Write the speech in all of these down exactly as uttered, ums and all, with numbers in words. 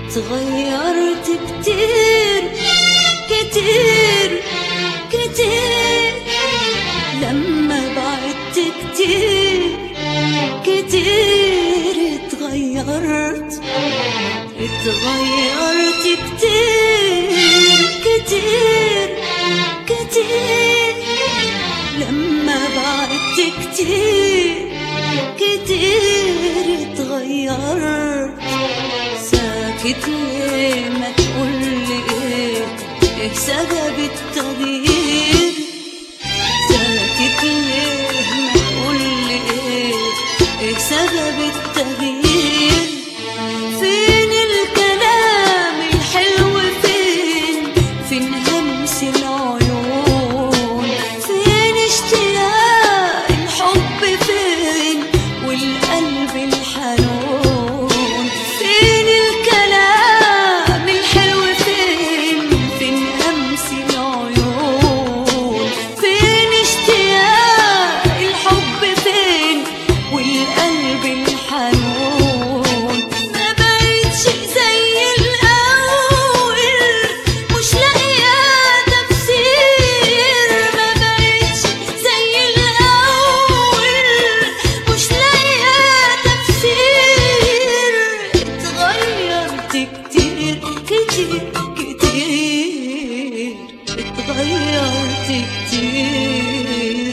اتغيرت كتير كتير كتير لما بعدت كتير كتير اتغيرت اتغيرت كتير كتير كتير لما بعدت كتير كتير اتغيرت. ساكت ليه ما تقولي ايه ايه سبب التغيير؟ ساكت ليه ما تقولي ايه ايه سبب التغيير؟ فين الكلام الحلو فين فين همس العيون؟ فين اشتياق الحب فين والقلب الحنون؟ فين الكلام الحلو فين فين همس العيون؟ فين اشتياق الحب فين والقلب الحنون؟ ما بقتش زي الأول مش لاقية تفسير. ما بقتش زي الأول مش لاقية تفسير. اتغيرت كتير كتير كتير اتغيرت كتير.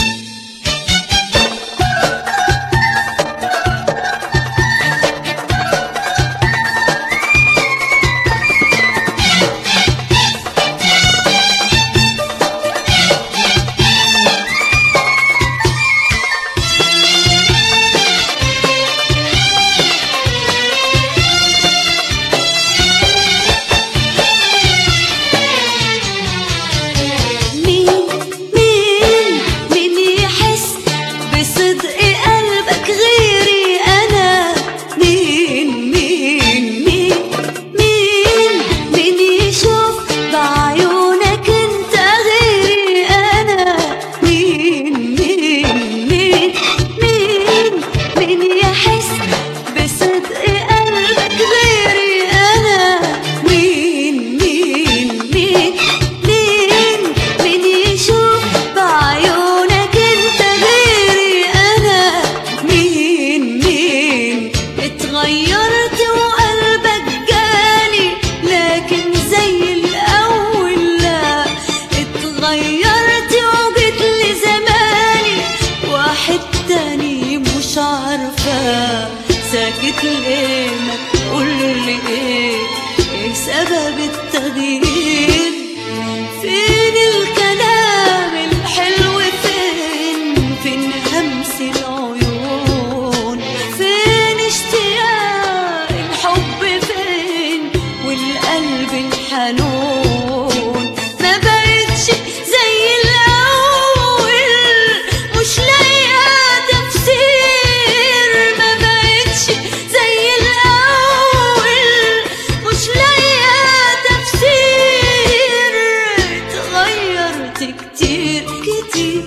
مين مين مين يحس بصدق قلبك غيري أنا؟ مين مين مين مين مين يشوف بعيونك انت غيري أنا؟ مين مين مين مين مين يحس بصدق قلبك غيري أنا؟ مين مين مين مين مين يشوف بعيونك انت غيري أنا؟ مين مين اتغيرت وقلبك جالي لكن زي الأول لا. اتغيرت وجيت لي زماني واحد تاني مش عارفة. ساكت ليه ما تقولي ايه ايه سبب التغيير؟ فين الكلام الحلو فين فين همس العيون؟ فين اشتياق الحب فين والقلب الحنون؟ ما بقتش زي الأول مش لاقية تفسير. ما بقتش زي الأول مش لاقية تفسير. اتغيرت كتير كتير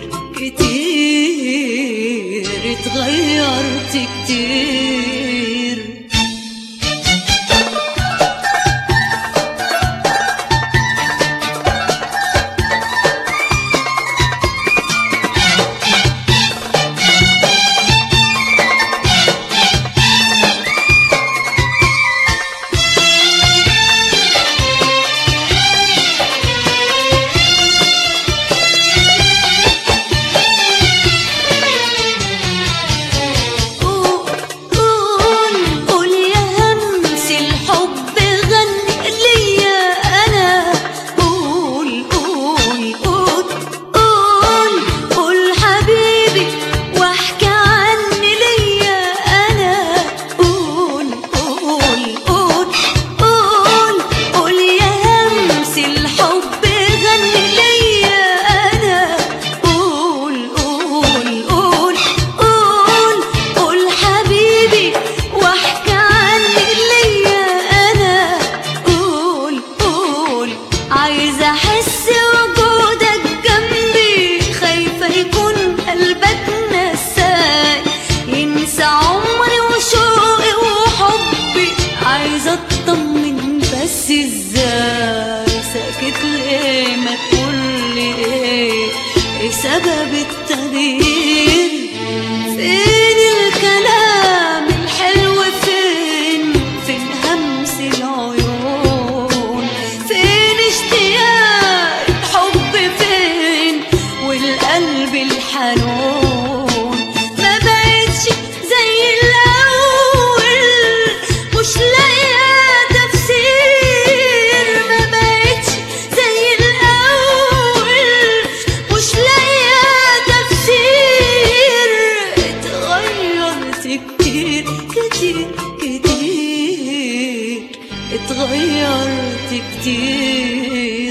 كتير اتغيرت كتير. أوه أوه قلبي الحنون، ما بقتش زي الأول، مش لاقية تفسير. ما بقتش زي الأول، مش لاقية تفسير. اتغيرت كتير كتير كتير، اتغيرت كتير.